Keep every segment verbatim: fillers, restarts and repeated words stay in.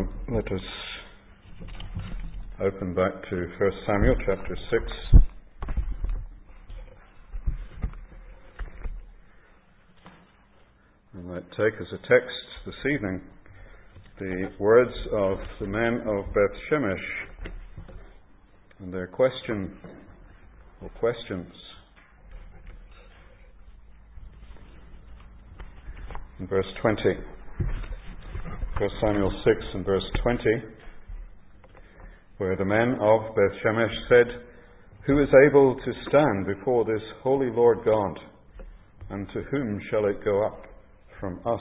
let us open back to First Samuel chapter six. And let's take as a text this evening the words of the men of Beth Shemesh and their question or questions. In verse twenty. First Samuel six and verse twenty, where the men of Beth Shemesh said, "Who is able to stand before this holy Lord God, and to whom shall it go up from us?"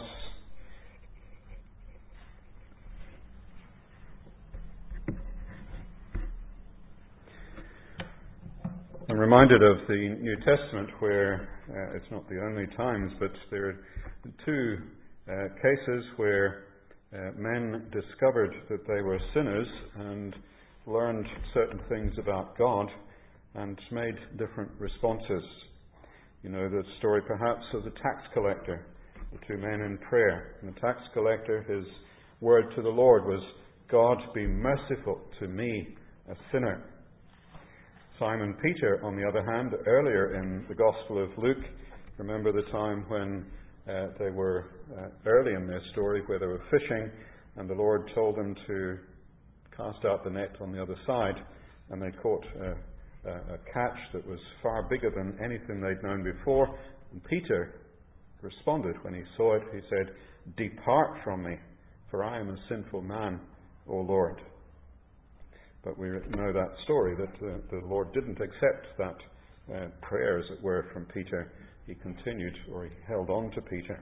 I'm reminded of the New Testament where uh, it's not the only times, but there are two uh, cases where uh, men discovered that they were sinners and learned certain things about God and made different responses. You know the story perhaps of the tax collector, the two men in prayer. And the tax collector, his word to the Lord was, "God, be merciful to me, a sinner." Simon Peter, on the other hand, earlier in the Gospel of Luke, remember the time when uh, they were uh, early in their story where they were fishing and the Lord told them to cast out the net on the other side, and they caught a, a, a catch that was far bigger than anything they'd known before. And Peter responded when he saw it. He said, "Depart from me, for I am a sinful man, O Lord." But we know that story, that uh, the Lord didn't accept that uh, prayer, as it were, from Peter. He continued, or he held on to Peter.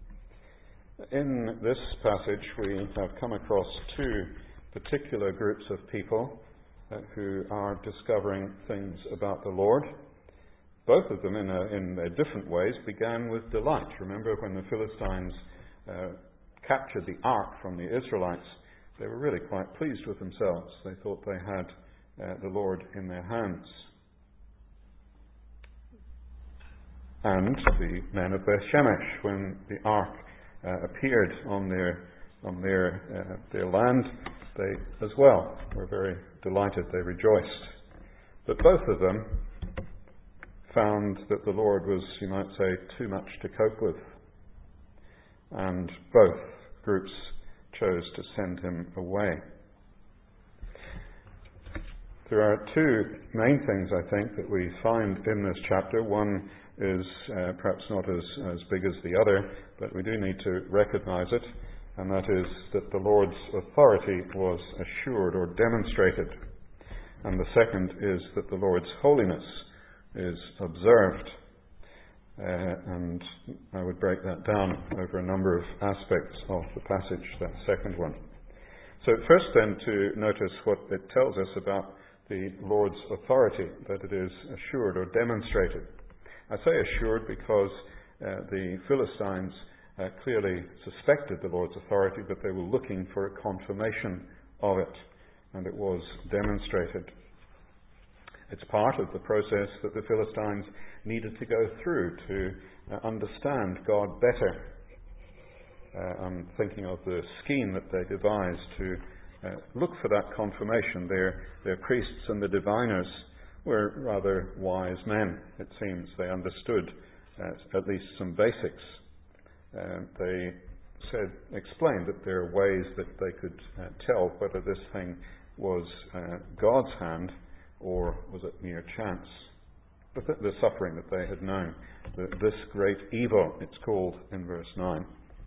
In this passage, we have come across two particular groups of people uh, who are discovering things about the Lord. Both of them, in, a, in their different ways, began with delight. Remember when the Philistines uh, captured the ark from the Israelites, they were really quite pleased with themselves. They thought they had uh, the Lord in their hands. And the men of Beth Shemesh, when the ark uh, appeared on their on their uh, their land, they as well were very delighted. They rejoiced. But both of them found that the Lord was, you might say, too much to cope with. And both groups chose to send him away. There are two main things, I think, that we find in this chapter. One is uh, perhaps not as, as big as the other, but we do need to recognize it, and that is that the Lord's authority was assured or demonstrated. And the second is that the Lord's holiness is observed. Uh, and I would break that down over a number of aspects of the passage, that second one. So first then, to notice what it tells us about the Lord's authority, that it is assured or demonstrated. I say assured because uh, the Philistines uh, clearly suspected the Lord's authority, but they were looking for a confirmation of it, and it was demonstrated. It's part of the process that the Philistines needed to go through to uh, understand God better. Uh, I'm thinking of the scheme that they devised to uh, look for that confirmation. Their, their priests and the diviners were rather wise men, it seems. They understood uh, at least some basics. Uh, they said, explained that there are ways that they could uh, tell whether this thing was uh, God's hand or was it mere chance. But the, the suffering that they had known, the, this great evil, it's called in verse nine.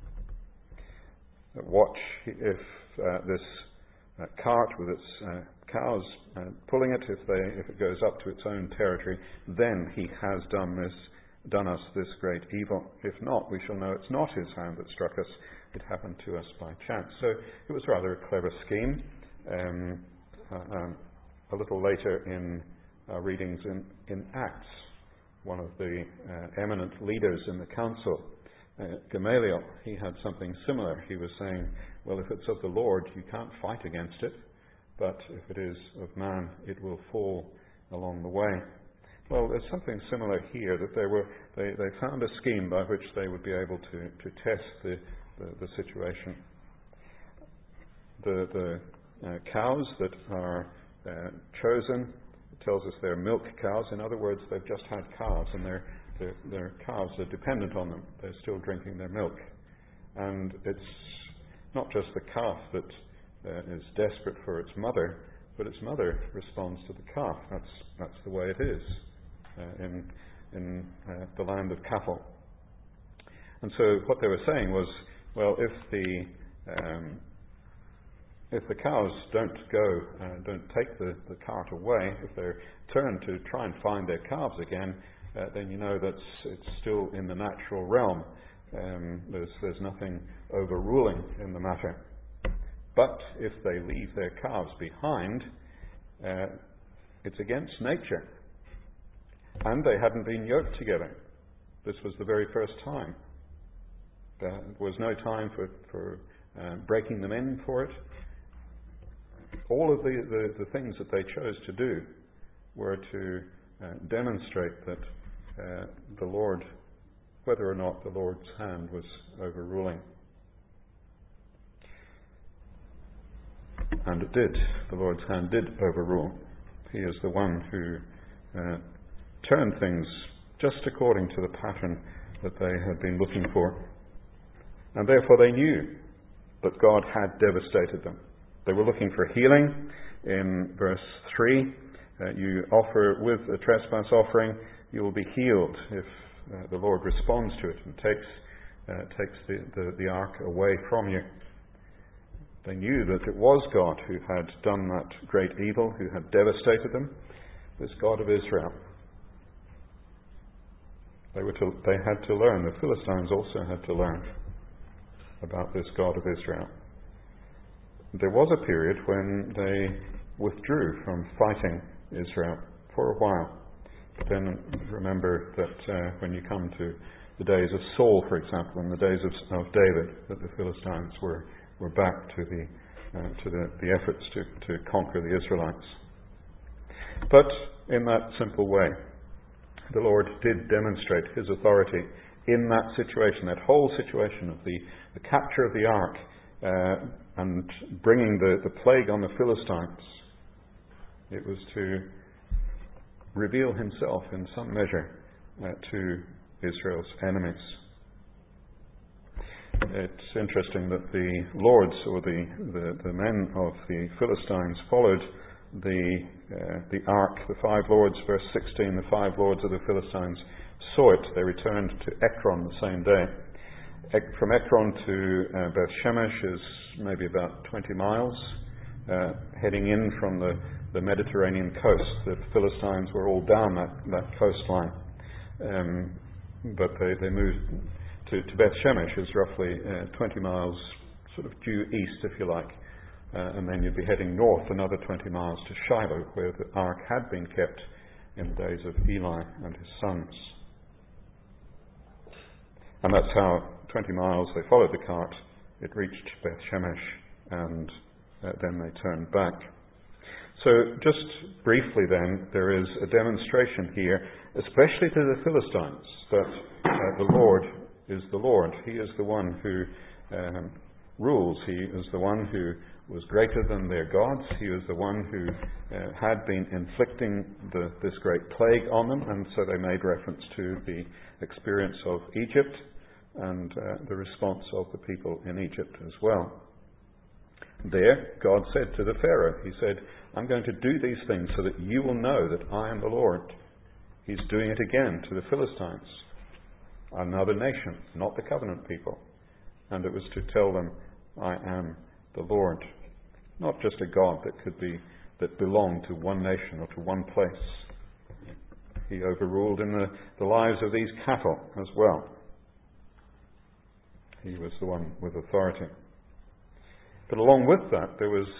Watch if uh, this uh, cart with its uh, cows uh, pulling it, if they if it goes up to its own territory, then he has done this, done us this great evil. If not, we shall know it's not his hand that struck us; it happened to us by chance. So it was rather a clever scheme. Um, uh, um, a little later in our readings in, in Acts, one of the uh, eminent leaders in the council, uh, Gamaliel, he had something similar. He was saying, well, if it's of the Lord, you can't fight against it, but if it is of man, it will fall along the way. Well, there's something similar here, that they were they, they found a scheme by which they would be able to, to test the, the, the situation. the, the uh, cows that are uh, chosen, it tells us they're milk cows. In other words, they've just had calves, and their, their, their calves are dependent on them. They're still drinking their milk. And it's not just the calf that uh, is desperate for its mother, but its mother responds to the calf. That's, that's the way it is uh, in, in uh, the land of cattle. And so what they were saying was, well, if the um, if the cows don't go, uh, don't take the, the cart away, if they're turned to try and find their calves again, uh, then you know that it's still in the natural realm. Um, there's, there's nothing overruling in the matter. But if they leave their calves behind, uh, it's against nature. And they hadn't been yoked together. This was the very first time. There was no time for, for uh, breaking them in for it. All of the, the, the things that they chose to do were to uh, demonstrate that uh, the Lord, whether or not the Lord's hand was overruling. And it did. The Lord's hand did overrule. He is the one who uh, turned things just according to the pattern that they had been looking for. And therefore they knew that God had devastated them. They were looking for healing. In verse three, uh, you offer with a trespass offering, you will be healed if uh, the Lord responds to it and takes uh, takes the, the, the ark away from you. They knew that it was God who had done that great evil, who had devastated them, this God of Israel. They were to, they had to learn, the Philistines also had to learn about this God of Israel. There was a period when they withdrew from fighting Israel for a while. But then remember that uh, when you come to the days of Saul, for example, and the days of, of David, that the Philistines were, were back to the uh, to the, the efforts to, to conquer the Israelites. But in that simple way, the Lord did demonstrate His authority in that situation, that whole situation of the, the capture of the ark uh, and bringing the, the plague on the Philistines. It was to reveal Himself in some measure uh, to Israel's enemies. It's interesting that the lords, or the, the, the men of the Philistines, followed the uh, the ark, the five lords, verse sixteen, the five lords of the Philistines saw it. They returned to Ekron the same day. Ek- from Ekron to uh, Beth Shemesh is maybe about twenty miles, uh, heading in from the, the Mediterranean coast. The Philistines were all down that, that coastline. Um, but they, they moved to, to Beth Shemesh, is roughly uh, twenty miles sort of due east, if you like. Uh, and then you'd be heading north another twenty miles to Shiloh, where the ark had been kept in the days of Eli and his sons. And that's how, twenty miles, they followed the cart, it reached Beth Shemesh, and uh, then they turned back. So just briefly then, there is a demonstration here, especially to the Philistines, that uh, the Lord is the Lord. He is the one who um, rules. He is the one who was greater than their gods. He was the one who uh, had been inflicting the, this great plague on them, and so they made reference to the experience of Egypt and uh, the response of the people in Egypt as well. There, God said to the Pharaoh, He said, I'm going to do these things so that you will know that I am the Lord. He's doing it again to the Philistines, another nation, not the covenant people. And it was to tell them, I am the Lord. Not just a God that could be, that belonged to one nation or to one place. He overruled in the, the lives of these cattle as well. He was the one with authority. But along with that, there was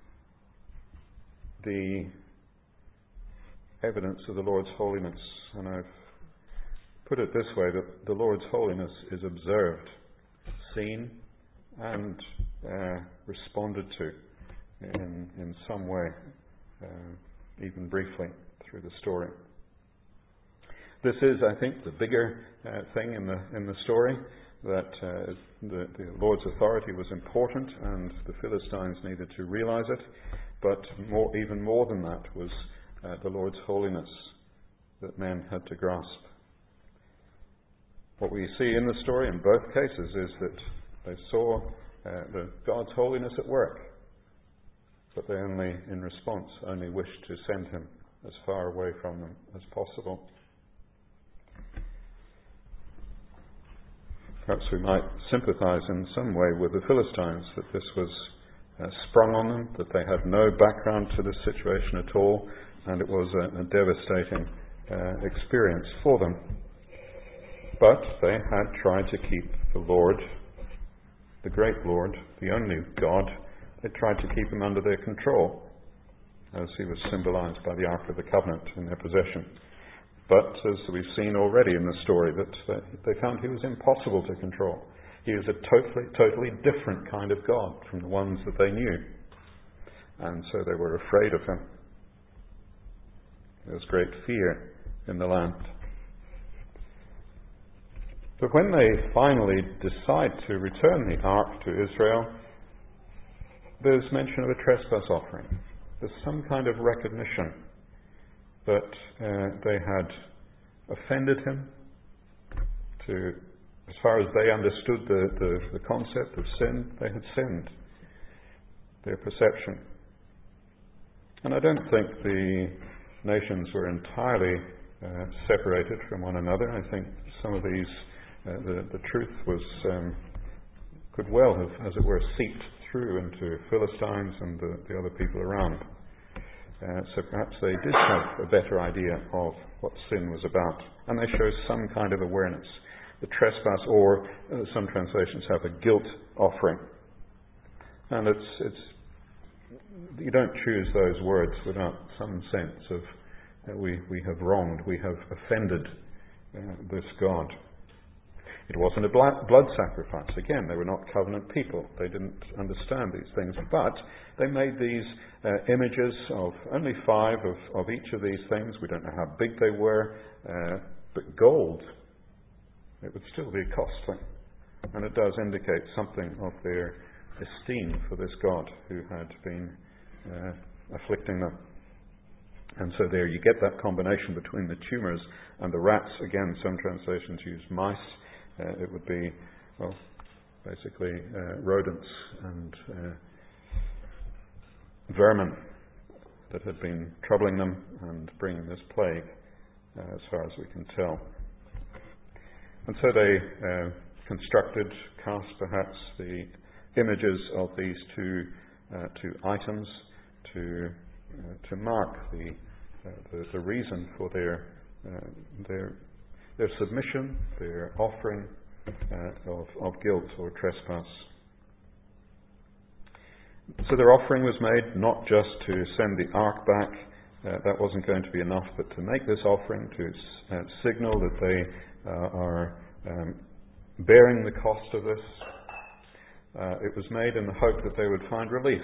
the evidence of the Lord's holiness. And I've put it this way, that the Lord's holiness is observed, seen, and uh, responded to in, in some way, uh, even briefly, through the story. This is, I think, the bigger uh, thing in the in the story. that uh, the, the Lord's authority was important and the Philistines needed to realize it, but more, even more than that was uh, the Lord's holiness that men had to grasp. What we see in the story in both cases is that they saw uh, the God's holiness at work, but they only, in response, only wished to send him as far away from them as possible. Perhaps we might sympathize in some way with the Philistines, that this was uh, sprung on them, that they had no background to this situation at all, and it was a, a devastating uh, experience for them. But they had tried to keep the Lord, the great Lord, the only God, they tried to keep him under their control, as he was symbolized by the Ark of the Covenant in their possession. But, as we've seen already in the story, that they found he was impossible to control. He was a totally, totally different kind of God from the ones that they knew. And so they were afraid of him. There was great fear in the land. But when they finally decide to return the ark to Israel, there's mention of a trespass offering. There's some kind of recognition that uh, they had offended him. To, as far as they understood the, the, the concept of sin, they had sinned. Their perception. And I don't think the nations were entirely uh, separated from one another. I think some of these, uh, the, the truth was, um, could well have, as it were, seeped through into Philistines and the, the other people around. Uh, so perhaps they did have a better idea of what sin was about. And they show some kind of awareness. The trespass, or uh, some translations have a guilt offering. And it's, it's you don't choose those words without some sense of uh, we, we have wronged, we have offended uh, this God. It wasn't a blood sacrifice. Again, they were not covenant people. They didn't understand these things. But they made these uh, images of only five of, of each of these things. We don't know how big they were. Uh, but gold, it would still be costly. And it does indicate something of their esteem for this God who had been uh, afflicting them. And so there you get that combination between the tumours and the rats. Again, some translations use mice. Uh, it would be, well, basically uh, rodents and uh, vermin that had been troubling them and bringing this plague, uh, as far as we can tell. And so they uh, constructed, cast perhaps the images of these two uh, two items to uh, to mark the, uh, the the reason for their uh, their their submission, their offering uh, of, of guilt or trespass. So their offering was made not just to send the ark back, uh, that wasn't going to be enough, but to make this offering, to uh, signal that they uh, are um, bearing the cost of this. Uh, it was made in the hope that they would find relief.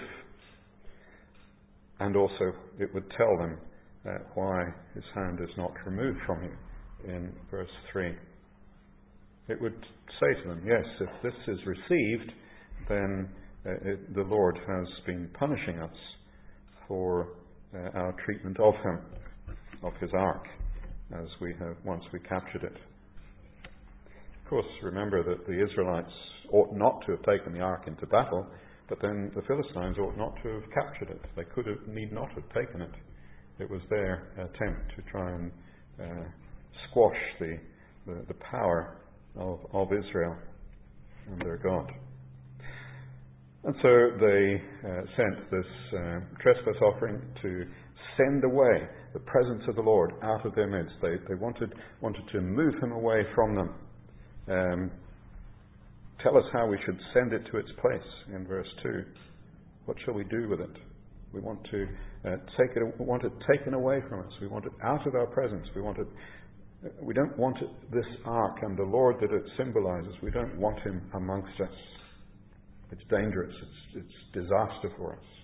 And also it would tell them uh, why his hand is not removed from you. In verse three, it would say to them, yes, if this is received, then uh, it, the Lord has been punishing us for uh, our treatment of him, of his ark, as we have once we captured it. Of course, remember that the Israelites ought not to have taken the ark into battle, but then the Philistines ought not to have captured it. They could have, need not have taken it. It was their attempt to try and uh, squash the, the, the power of, of Israel and their God. And so they uh, sent this uh, trespass offering to send away the presence of the Lord out of their midst. They, they wanted, wanted to move him away from them. Um, tell us how we should send it to its place in verse two. What shall we do with it? We want to uh, take it. We want it taken away from us. We want it out of our presence. We want it. We don't want it, this ark and the Lord that it symbolizes. We don't want him amongst us. It's dangerous. It's, it's disaster for us.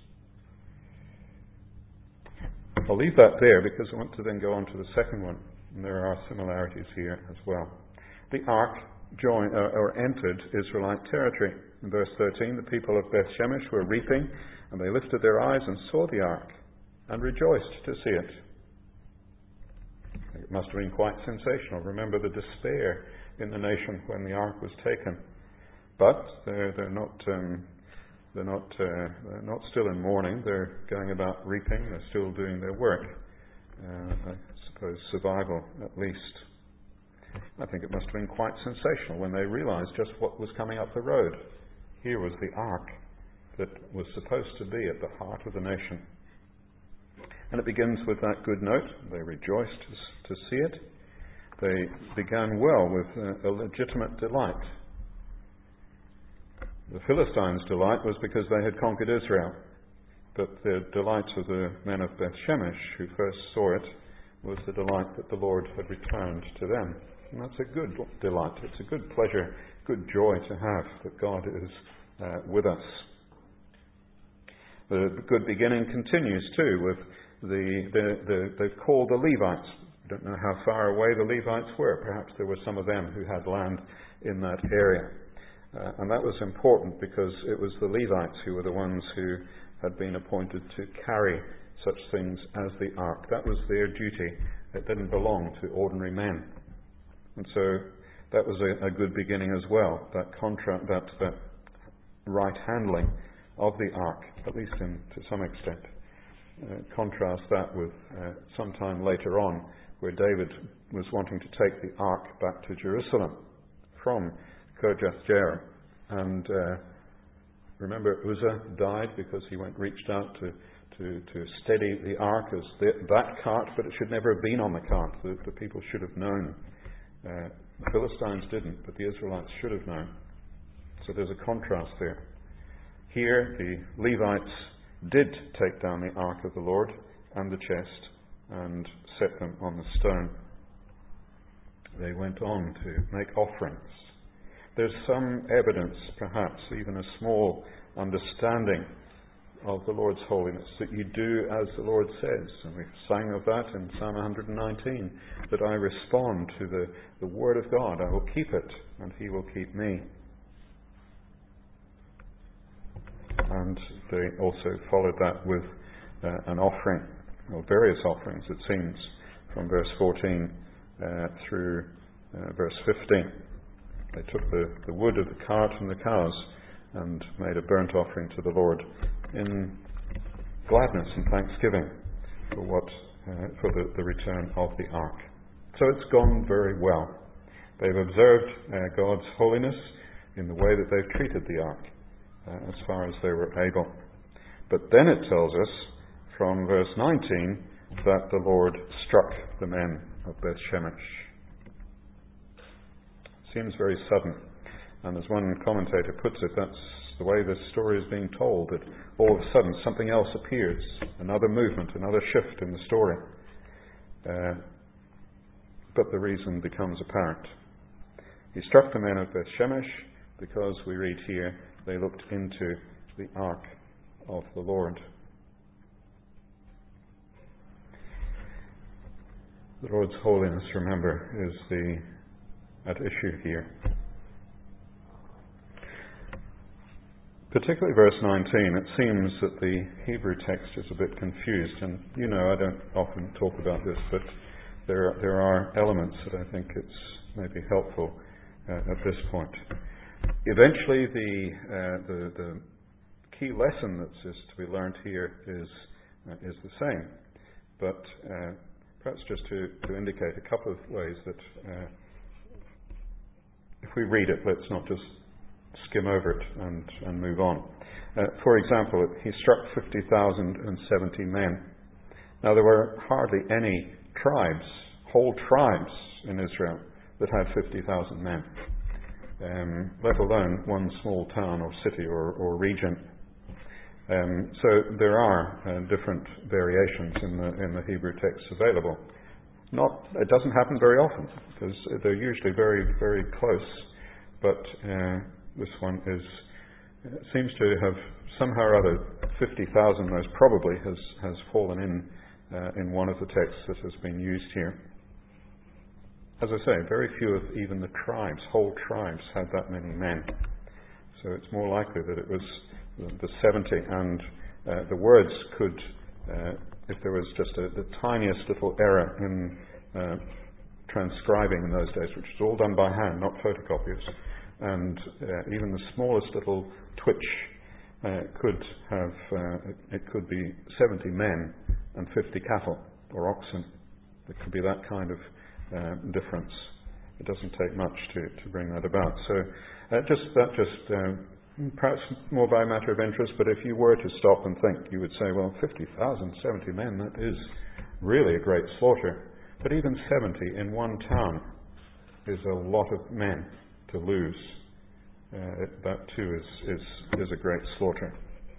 I'll leave that there because I want to then go on to the second one. And there are similarities here as well. The ark joined uh, or entered Israelite territory. In verse thirteen, the people of Beth Shemesh were reaping, and they lifted their eyes and saw the ark, and rejoiced to see it. It must have been quite sensational. Remember the despair in the nation when the ark was taken. But they're, they're not um, they're not uh, they're not still in mourning. They're going about reaping. They're still doing their work. Uh, I suppose survival, at least. I think it must have been quite sensational when they realized just what was coming up the road. Here was the ark that was supposed to be at the heart of the nation. And it begins with that good note. They rejoiced to, to see it. They began well with a, a legitimate delight. The Philistines' delight was because they had conquered Israel. But the delight of the men of Beth Shemesh, who first saw it, was the delight that the Lord had returned to them. And that's a good delight. It's a good pleasure, good joy to have that God is uh, with us. The good beginning continues too with the, the, the they've called the Levites. I don't know how far away the Levites were. Perhaps there were some of them who had land in that area. Uh, and that was important because it was the Levites who were the ones who had been appointed to carry such things as the ark. That was their duty. It didn't belong to ordinary men. And so that was a, a good beginning as well, that contra- that, that right handling of the ark, at least in, to some extent. Uh, contrast that with uh, sometime later on, where David was wanting to take the ark back to Jerusalem from Kirjath-jearim. And uh, remember, Uzzah died because he went reached out to, to, to steady the ark as the, that cart, but it should never have been on the cart. The, the people should have known. Uh, the Philistines didn't, but the Israelites should have known. So there's a contrast there. Here, the Levites did take down the ark of the Lord and the chest and set them on the stone. They went on to make offerings. There's some evidence, perhaps even a small understanding of the Lord's holiness, that you do as the Lord says. And we've sang of that in Psalm one nineteen, that I respond to the, the Word of God. I will keep it, and He will keep me. And they also followed that with uh, an offering, or various offerings, it seems, from verse fourteen uh, through uh, verse fifteen. They took the, the wood of the cart and the cows and made a burnt offering to the Lord in gladness and thanksgiving for what uh, for the, the return of the ark. So it's gone very well. They've observed uh, God's holiness in the way that they've treated the ark uh, as far as they were able. But then it tells us from verse nineteen that the Lord struck the men of Beth Shemesh. Seems very sudden. And as one commentator puts it, that's the way this story is being told, that all of a sudden something else appears, another movement, another shift in the story. Uh, but the reason becomes apparent. He struck the men of Beth Shemesh because, we read here, they looked into the ark of the Lord. The Lord's holiness, remember, is the at issue here. Particularly verse nineteen, it seems that the Hebrew text is a bit confused, and you know I don't often talk about this, but there there are elements that I think it's maybe helpful uh, at this point. Eventually, the, uh, the the key lesson that's just to be learned here is uh, is the same, but uh, perhaps just to, to indicate a couple of ways that uh, if we read it, let's not just skim over it and, and move on. Uh, for example, he struck fifty thousand seventy men. Now, there were hardly any tribes, whole tribes in Israel that had fifty thousand men, um, let alone one small town or city or, or region. Um, so there are uh, different variations in the, in the Hebrew text available. Not, it doesn't happen very often, because they're usually very, very close, but uh, this one is uh, seems to have somehow or other fifty thousand most probably has, has fallen in uh, in one of the texts that has been used here. as I say, very few of even the tribes, whole tribes, had that many men. So it's more likely that it was the seventy, and uh, the words could, uh, if there was just a, the tiniest little error in uh, transcribing in those days, which was all done by hand, not photocopiers, and uh, even the smallest little twitch uh, could have, uh, it, it could be seventy men and fifty cattle or oxen. It could be that kind of uh, difference. It doesn't take much to, to bring that about. So uh, just that just uh, perhaps more by a matter of interest, but if you were to stop and think, you would say, well, fifty thousand, seventy men, that is really a great slaughter. But even seventy in one town is a lot of men to lose. Uh, it, that too is, is, is a great slaughter.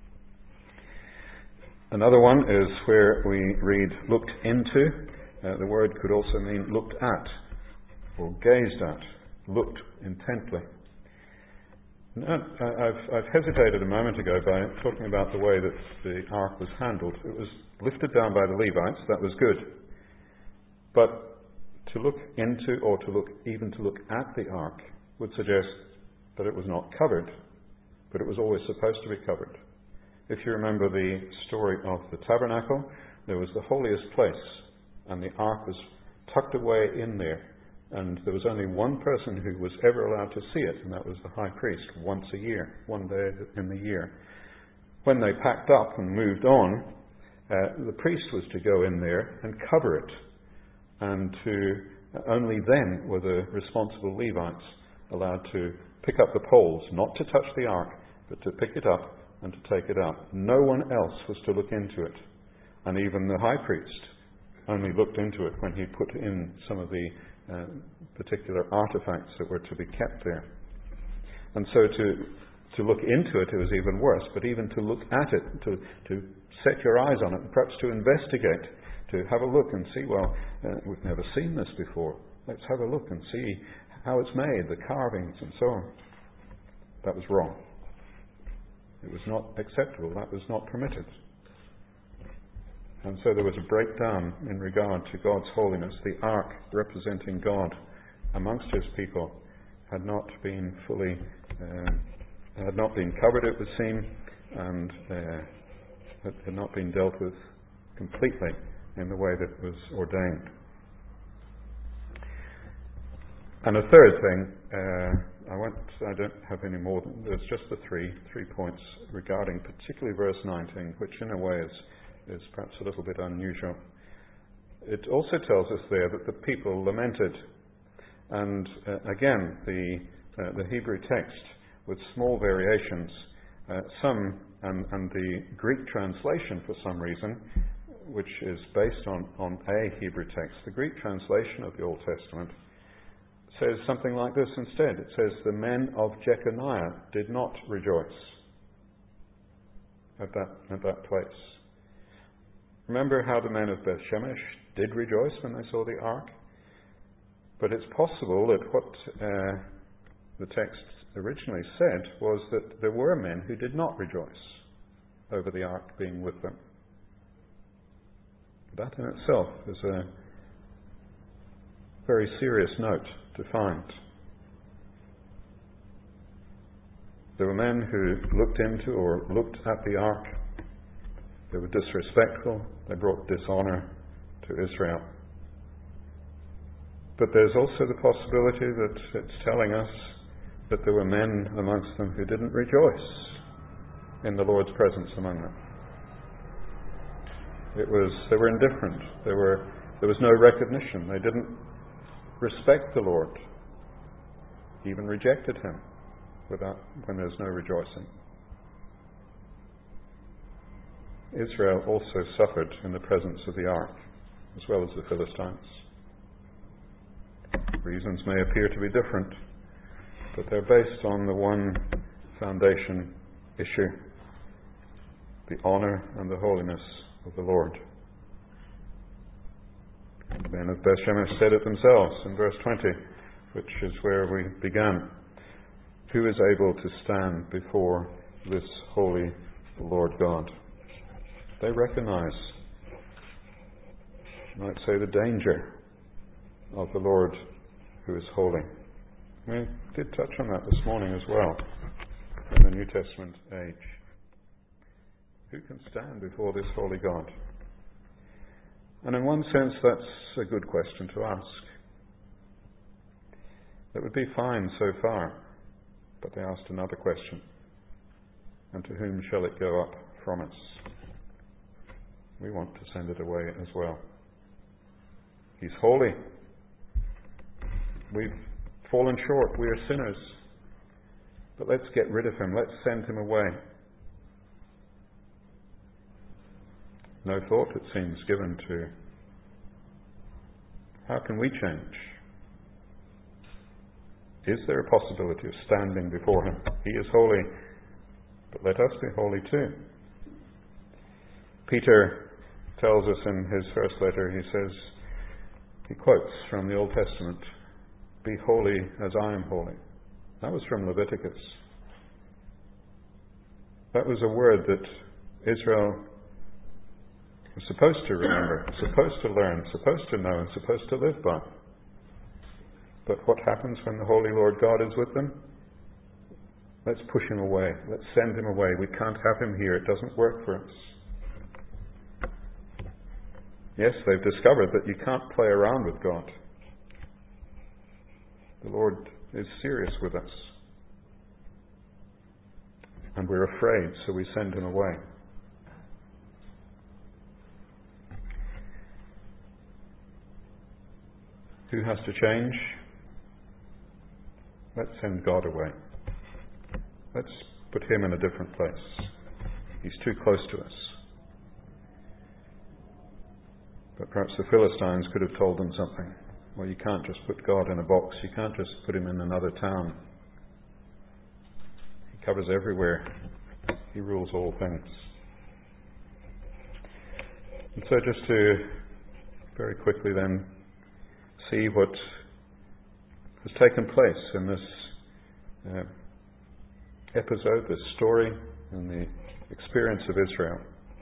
Another one is where we read looked into. Uh, the word could also mean looked at or gazed at, looked intently. Now, I've, I've hesitated a moment ago by talking about the way that the ark was handled. It was lifted down by the Levites, that was good. But to look into, or to look even to look at the ark, would suggest that it was not covered, but it was always supposed to be covered. If you remember the story of the tabernacle, there was the holiest place, and the ark was tucked away in there, and there was only one person who was ever allowed to see it, and that was the high priest, once a year, one day in the year. When they packed up and moved on, uh, the priest was to go in there and cover it, and to only then were the responsible Levites allowed to pick up the poles, not to touch the ark, but to pick it up and to take it up. No one else was to look into it, and even the high priest only looked into it when he put in some of the uh, particular artifacts that were to be kept there. And so to to look into it, it was even worse, but even to look at it, to, to set your eyes on it, and perhaps to investigate, to have a look and see, well, uh, we've never seen this before. Let's have a look and see how it's made, the carvings and so on. That was wrong. It was not acceptable. That was not permitted. And so there was a breakdown in regard to God's holiness. The ark, representing God amongst his people, had not been fully, uh, had not been covered, it would seem, and uh, had, had not been dealt with completely in the way that was ordained. And a third thing, uh, I won't, I don't have any more than, there's just the three, three points regarding particularly verse nineteen, which in a way is is perhaps a little bit unusual. It also tells us there that the people lamented. And uh, again, the uh, the Hebrew text with small variations, uh, some, and, and the Greek translation for some reason, which is based on, on a Hebrew text, the Greek translation of the Old Testament says something like this instead. It says, the men of Jeconiah did not rejoice at that, at that place. Remember how the men of Beth Shemesh did rejoice when they saw the ark? But it's possible that what uh, the text originally said was that there were men who did not rejoice over the ark being with them. That in itself is a very serious note to find. There were men who looked into or looked at the ark. They were disrespectful. They brought dishonor to Israel. But there's also the possibility that it's telling us that there were men amongst them who didn't rejoice in the Lord's presence among them. It was, they were indifferent. They were, there was no recognition. They didn't respect the Lord. Even rejected him without, when there's no rejoicing. Israel also suffered in the presence of the ark, as well as the Philistines. Reasons may appear to be different, but they're based on the one foundation issue, the honour and the holiness of the Lord. The men of Beth Shemesh said it themselves in verse twenty, which is where we began. Who is able to stand before this holy Lord God? They recognize, you might say, the danger of the Lord who is holy. We did touch on that this morning as well in the New Testament age. Who can stand before this holy God? And in one sense, that's a good question to ask. That would be fine so far, but they asked another question. And to whom shall it go up from us? We want to send it away as well. He's holy. We've fallen short. We are sinners. But let's get rid of him. Let's send him away. No thought, it seems, given to how can we change? Is there a possibility of standing before him? He is holy, but let us be holy too. Peter tells us in his first letter, he says, he quotes from the Old Testament, "Be holy as I am holy." That was from Leviticus. That was a word that Israel was supposed to remember, supposed to learn, supposed to know, and supposed to live by. But what happens when the Holy Lord God is with them? Let's push him away. Let's send him away. We can't have him here. It doesn't work for us. Yes, they've discovered that you can't play around with God. The Lord is serious with us. And we're afraid, so we send him away. Who has to change? Let's send God away. Let's put him in a different place. He's too close to us. But perhaps the Philistines could have told them something. Well, you can't just put God in a box. You can't just put him in another town. He covers everywhere. He rules all things. And so just to very quickly then see what has taken place in this uh, episode, this story, and the experience of Israel.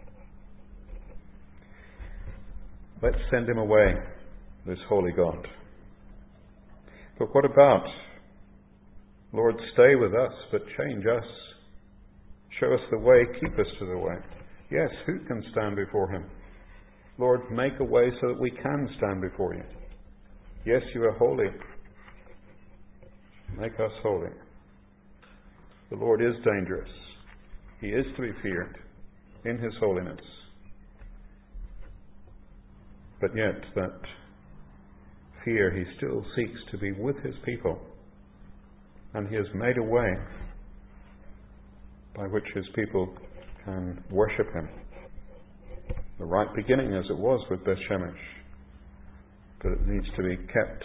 Let's send him away, this holy God. But what about, Lord, stay with us, but change us. Show us the way, keep us to the way. Yes, who can stand before him? Lord, make a way so that we can stand before you. Yes, you are holy. Make us holy. The Lord is dangerous. He is to be feared in his holiness. But yet, that fear, he still seeks to be with his people. And he has made a way by which his people can worship him. The right beginning, as it was with Beth Shemesh. But it needs to be kept.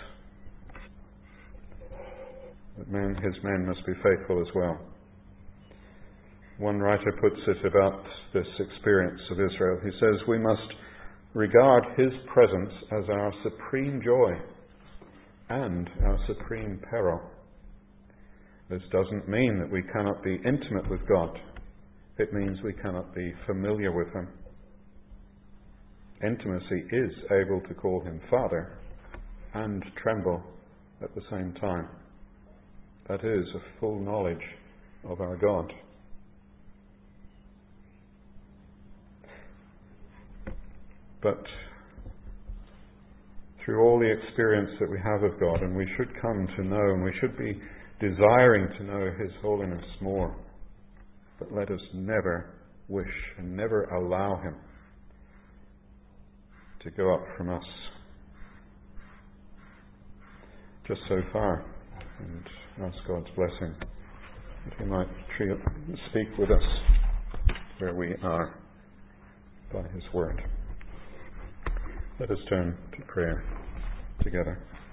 That men, his men must be faithful as well. One writer puts it about this experience of Israel. He says, we must regard his presence as our supreme joy and our supreme peril. This doesn't mean that we cannot be intimate with God. It means we cannot be familiar with him. Intimacy is able to call him Father and tremble at the same time. That is a full knowledge of our God. But through all the experience that we have of God, and we should come to know, and we should be desiring to know his holiness more, but let us never wish and never allow him to go up from us. Just so far, and ask God's blessing that he might treat, speak with us where we are by his word. Let us turn to prayer together.